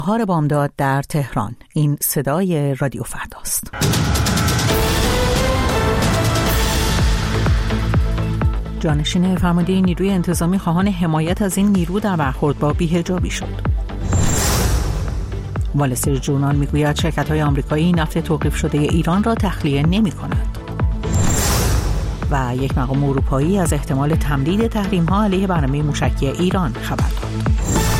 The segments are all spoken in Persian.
بهار بامداد در تهران. این صدای رادیو فرداست. جانشین فرمانده نیروی انتظامی خواهان حمایت از این نیرو در برخورد با بی‌حجابی شد. وال استریت ژورنال میگوید شرکت‌های آمریکایی نفت توقیف شده ایران را تخلیه نمی‌کنند. و یک مقام اروپایی از احتمال تمدید تحریم‌ها علیه برنامه موشکی ایران خبر داد.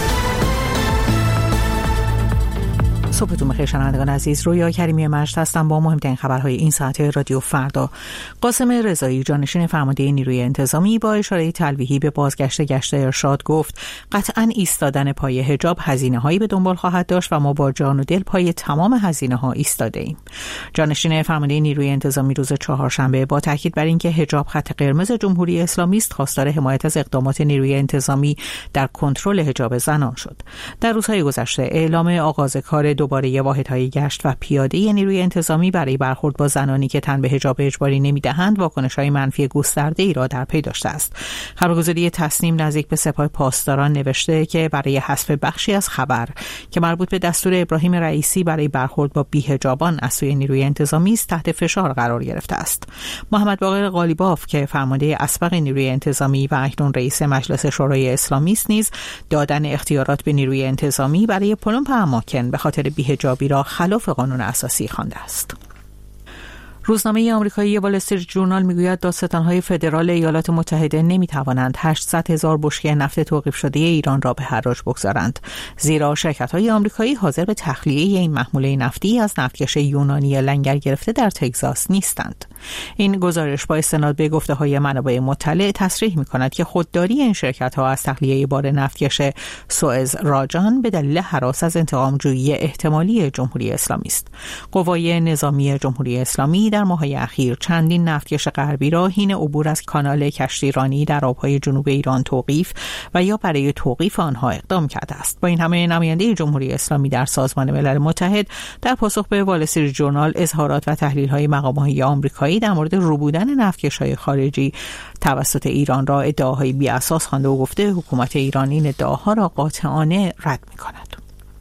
صبحتون بخیر شنوندگان عزیز، رویا کریمی مجد هستم با مهمترین خبرهای این ساعت رادیو فردا. قاسم رضایی جانشین فرمانده نیروی انتظامی با اشاره تلویحی به بازگشت گشت ارشاد گفت قطعاً ایستادن پای حجاب هزینه‌هایی به دنبال خواهد داشت و ما با جان و دل پای تمام هزینه‌ها ایستاده ایم. جانشین فرمانده نیروی انتظامی روز چهارشنبه با تاکید بر اینکه حجاب خط قرمز جمهوری اسلامی است خواستار حمایت از اقدامات نیروی انتظامی در کنترل حجاب زنان شد. در روزهای گذشته اعلام آغاز کار دوباره واحدهای گشت و پیاده نیروی انتظامی برای برخورد با زنانی که تن به حجاب اجباری نمی‌دهند واکنش‌های منفی گسترده‌ای را در پی داشته است. خبرگزاری تسنیم نزدیک به سپاه پاسداران نوشته که برای حذف بخشی از خبر که مربوط به دستور ابراهیم رئیسی برای برخورد با بی‌حجابان از سوی نیروی انتظامی است تحت فشار قرار گرفته است. محمد باقر قالیباف که فرمانده اسبق نیروی انتظامی و اکنون رئیس مجلس شورای اسلامی است نیز دادن اختیارات به نیروی انتظامی برای پلمپ اماکن به خاطر بی‌حجابی را خلاف قانون اساسی خوانده است. روزنامه آمریکایی وال استریت ژورنال میگوید دادستان‌های فدرال ایالات متحده نمی‌توانند 800,000 بشکه نفت توقیف شده ایران را به حراج بگذارند، زیرا شرکت‌های آمریکایی حاضر به تخلیه این محموله نفتی از نفتکش یونانی لنگر گرفته در تگزاس نیستند. این گزارش با استناد به گفته‌های منابع مطلع تصریح می‌کند که خودداری این شرکت‌ها از تخلیه بار نفتکش سوئز راجان به دلیل هراس از انتقام‌جویی احتمالی جمهوری اسلامی است. قوای نظامی جمهوری اسلامی در ماه‌های اخیر چندین نفتکش غربی را حین عبور از کانال کشتیرانی در آب‌های جنوب ایران توقیف و یا برای توقیف آنها اقدام کرده است. با این همه نماینده جمهوری اسلامی در سازمان ملل متحد در پاسخ به وال استریت ژورنال اظهارات و تحلیل‌های مقام‌های آمریکایی در مورد ربودن نفتکش‌های خارجی توسط ایران را ادعاهای بی‌اساس خوانده و گفته حکومت ایران این ادعاها را قاطعانه رد می‌کند.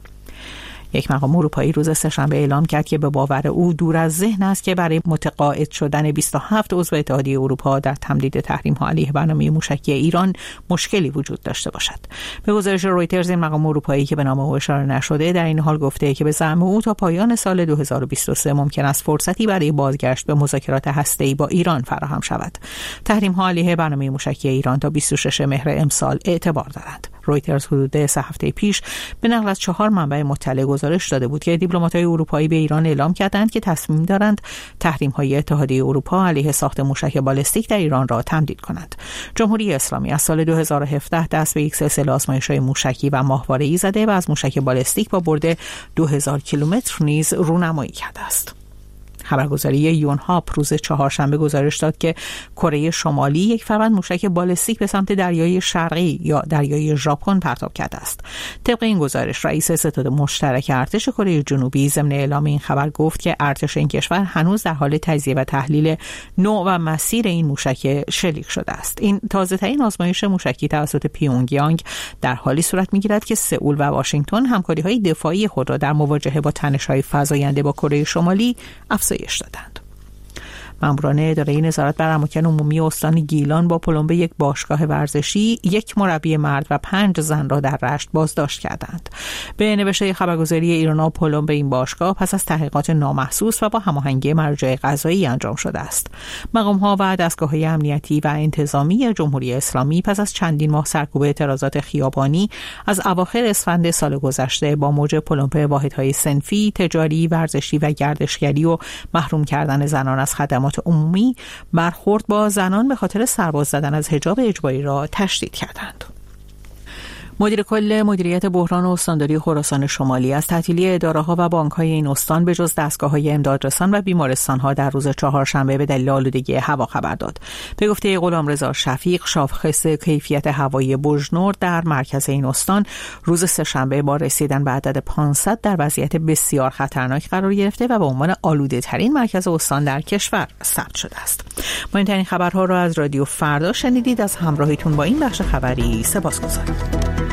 یک مقام اروپایی روز سه‌شنبه اعلام کرد که به باور او دور از ذهن است که برای متقاعد شدن 27 عضو اتحادیه اروپا در تمدید تحریم‌ها علیه برنامه موشکی ایران مشکلی وجود داشته باشد. به گزارش رویترز این مقام اروپایی که به نام او اشاره نشده در این حال گفته که به زعم او تا پایان سال 2023 ممکن است فرصتی برای بازگشت به مذاکرات هسته‌ای با ایران فراهم شود. تحریم‌ها علیه برنامه موشکی ایران تا 26 مهر امسال اعتبار دارند. رویترز حدود 3 هفته پیش به نقل از 4 منبع مطلع گزارش داده بود که دیپلمات‌های اروپایی به ایران اعلام کردند که تصمیم دارند تحریم‌های اتحادیه اروپا علیه ساخت موشک بالستیک در ایران را تمدید کنند. جمهوری اسلامی از سال 2017 دست به یک سلسله آزمایش‌های موشکی و ماهواره‌ای زده و از موشک بالستیک با برد 2000 کیلومتر نیز رونمایی کرده است. خبرگزاری یونهاپ روز چهارشنبه گزارش داد که کره شمالی یک فروند موشک بالستیک به سمت دریای شرقی یا دریای ژاپن پرتاب کرده است. طبق این گزارش رئیس ستاد مشترک ارتش کره جنوبی ضمن اعلام این خبر گفت که ارتش این کشور هنوز در حال تجزیه و تحلیل نوع و مسیر این موشک شلیک شده است. این تازه‌ترین آزمایش موشکی توسط پیونگیانگ در حالی صورت می‌گیرد که سئول و واشنگتن همکاری‌های دفاعی خود را در مواجهه با تنش‌های فزاینده با کره شمالی افزایش دادند. ماموران اداره نظارت بر اماکن عمومی استان گیلان با پلمب یک باشگاه ورزشی 1 مربی مرد و 5 زن را در رشت بازداشت کردند. به نوشته خبرگزاری ایرنا پلمب این باشگاه پس از تحقیقات نامحسوس و با هماهنگی مراجع قضایی انجام شده است. مقام‌ها و دستگاه‌های امنیتی و انتظامی جمهوری اسلامی پس از چندین ماه سرکوب اعتراضات خیابانی از اواخر اسفند سال گذشته با موج پلمب واحدهای صنفی، تجاری، ورزشی و گردشگری و محروم کردن زنان از خدمات عمومی برخورد با زنان به خاطر سرباز زدن از حجاب اجباری را تشدید کردند. مدیر کل مدیریت بحران استانداری خراسان شمالی از تعطیلی اداره‌ها و بانک‌های این استان به جز دستگاه‌های امدادرسان و بیمارستان‌ها در روز چهارشنبه به دلیل آلودگی هوا خبر داد. به گفته غلامرضا شفیق، شاخص کیفیت هوایی بوجنور در مرکز این استان روز سه‌شنبه با رسیدن به عدد 500 در وضعیت بسیار خطرناک قرار گرفته و به عنوان آلوده‌ترین مرکز استان در کشور ثبت شده است. مهمترین خبرها را از رادیو فردا شنیدید. از همراهیتون با این بخش خبری سپاسگزارم.